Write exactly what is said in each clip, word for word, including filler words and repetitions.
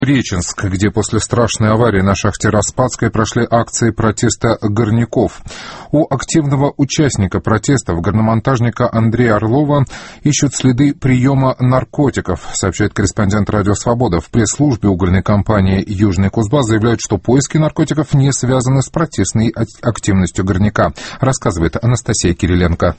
Реченск, где после страшной аварии на шахте Распадской прошли акции протеста горняков. У активного участника протестов, горномонтажника Андрея Орлова, ищут следы приема наркотиков, сообщает корреспондент «Радио Свобода». В пресс-службе угольной компании «Южный Кузбасс» заявляют, что поиски наркотиков не связаны с протестной активностью горняка, рассказывает Анастасия Кириленко.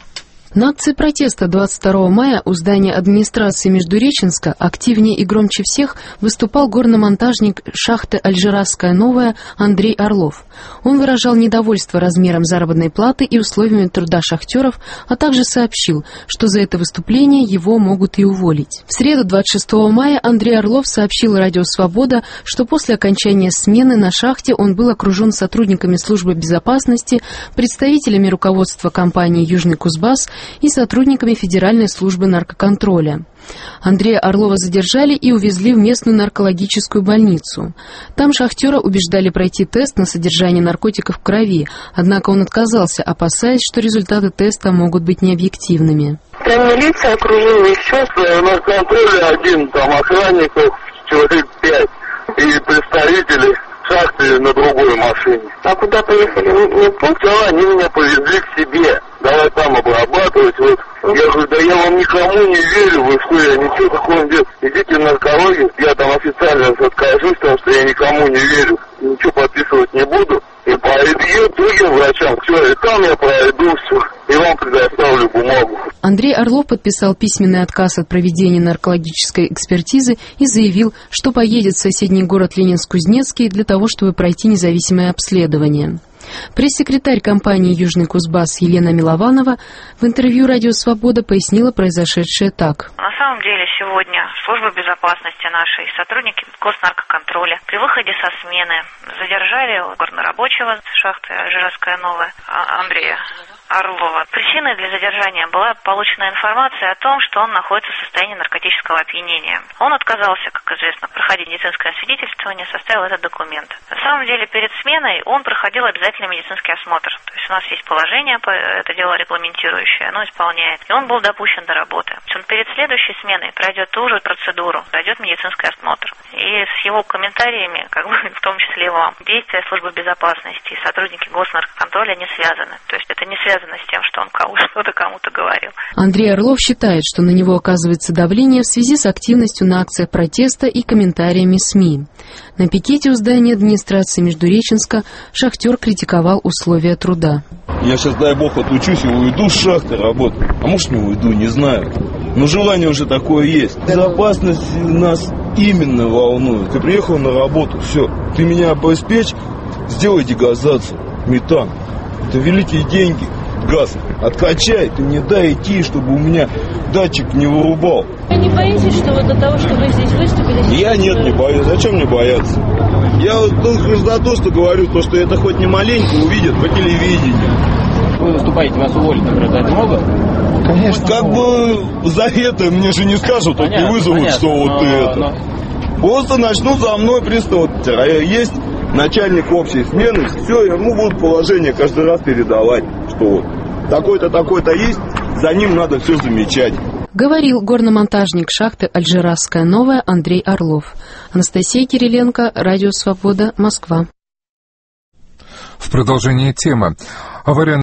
На акции протеста двадцать второго мая у здания администрации Междуреченска активнее и громче всех выступал горномонтажник шахты Альжиразская Новая Андрей Орлов. Он выражал недовольство размером заработной платы и условиями труда шахтеров, а также сообщил, что за это выступление его могут и уволить. В среду двадцать шестого мая Андрей Орлов сообщил Радио Свобода, что после окончания смены на шахте он был окружен сотрудниками службы безопасности, представителями руководства компании «Южный Кузбасс» и сотрудниками Федеральной службы наркоконтроля. Андрея Орлова задержали и увезли в местную наркологическую больницу. Там шахтера убеждали пройти тест на содержание наркотиков в крови, однако он отказался, опасаясь, что результаты теста могут быть необъективными. Там милиция окружила, и все, на контроле один, там охранников человек пять и представители шахты на другой машине. А куда поехали? Не помните? Они меня повезли к себе. Давай там обрабатывать. Вот. Я говорю, да я вам никому не верю, вы что, я ничего такого не делаю. Идите в наркологию, я там официально откажусь, потому что я никому не верю. Ничего подписывать не буду. И пойду к другим врачам. Все, и там я пройду все. И вам предоставлю бумагу. Андрей Орлов подписал письменный отказ от проведения наркологической экспертизы и заявил, что поедет в соседний город Ленинск-Кузнецкий для того, чтобы пройти независимое обследование. Пресс-секретарь компании «Южный Кузбасс» Елена Милованова в интервью «Радио Свобода» пояснила произошедшее так. На самом деле сегодня служба безопасности нашей, сотрудники госнаркоконтроля при выходе со смены задержали горнорабочего с шахты Альжиразская Новая Андрея Орлова. Причиной для задержания была получена информация о том, что он находится в состоянии наркотического опьянения. Он отказался, как известно, проходить медицинское освидетельствование, составил этот документ. На самом деле, перед сменой он проходил обязательный медицинский осмотр. То есть у нас есть положение, это дело регламентирующее, оно исполняет. И он был допущен до работы. Он перед следующей сменой пройдет ту же процедуру, пройдет медицинский осмотр. И с его комментариями, как бы в том числе вам, действия службы безопасности и сотрудники госнаркоконтроля не связаны. То есть это не связано с тем, что он что-то кому-то говорил. Андрей Орлов считает, что на него оказывается давление в связи с активностью на акциях протеста и комментариями СМИ. На пикете у здания администрации Междуреченска шахтер критиковал условия труда. Я сейчас, дай бог, отучусь и уйду с шахты работать. А может, не уйду, не знаю. Но желание уже такое есть. Безопасность нас именно волнует. Ты приехал на работу, все. Ты меня обеспечь, сделай дегазацию, метан. Это великие деньги. Газ откачай, ты мне дай идти, чтобы у меня датчик не вырубал. Вы не боитесь, что вот от того, что вы здесь выступили... Я нет, не боюсь. Зачем мне бояться? Я вот только за то, что говорю, то, что это хоть не маленько увидят по телевидению. Вы выступаете, вас уволят, например, за это могут? Конечно. Как бы за это мне же не скажут, вот не вызовут, понятно, что вот но, это. Но... Просто начнут за мной приставать. А есть начальник общей смены, все, ему будут положение каждый раз передавать, что вот такой-то, такой-то есть, за ним надо все замечать. Говорил горномонтажник шахты Альжиразская Новая Андрей Орлов. Анастасия Кириленко, Радио Свобода, Москва. В продолжение темы. Авария